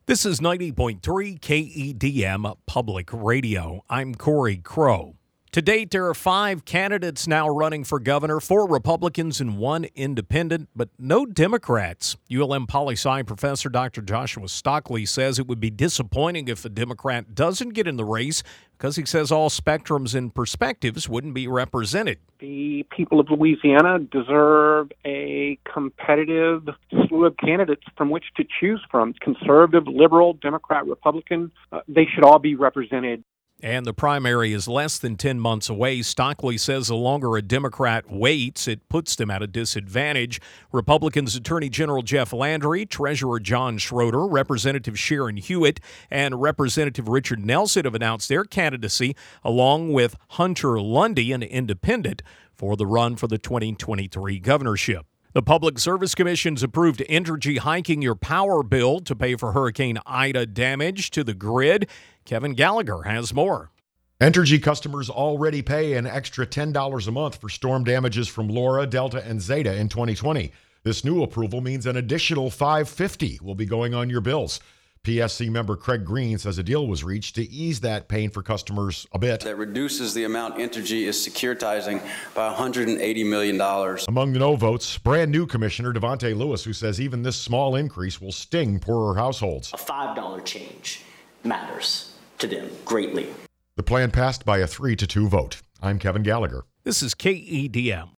This is 90.3 KEDM Public Radio. I'm Corey Crow. To date, there are 5 candidates now running for governor, 4 Republicans and 1 independent, but no Democrats. ULM poli-sci professor Dr. Joshua Stockley says it would be disappointing if a Democrat doesn't get in the race because he says all spectrums and perspectives wouldn't be represented. The people of Louisiana deserve a competitive slew of candidates from which to choose from. Conservative, liberal, Democrat, Republican, they should all be represented. And the primary is less than 10 months away. Stockley says the longer a Democrat waits, it puts them at a disadvantage. Republicans Attorney General Jeff Landry, Treasurer John Schroeder, Representative Sharon Hewitt, and Representative Richard Nelson have announced their candidacy, along with Hunter Lundy, an independent, for the run for the 2023 governorship. The Public Service Commission's approved Entergy hiking your power bill to pay for Hurricane Ida damage to the grid. Kevin Gallagher has more. Entergy customers already pay an extra $10 a month for storm damages from Laura, Delta, and Zeta in 2020. This new approval means an additional $550 will be going on your bills. PSC member Craig Green says a deal was reached to ease that pain for customers a bit. That reduces the amount Entergy is securitizing by $180 million. Among the no votes, brand new Commissioner Devontae Lewis, who says even this small increase will sting poorer households. A $5 change matters to them greatly. The plan passed by a 3-2 vote. I'm Kevin Gallagher. This is KEDM.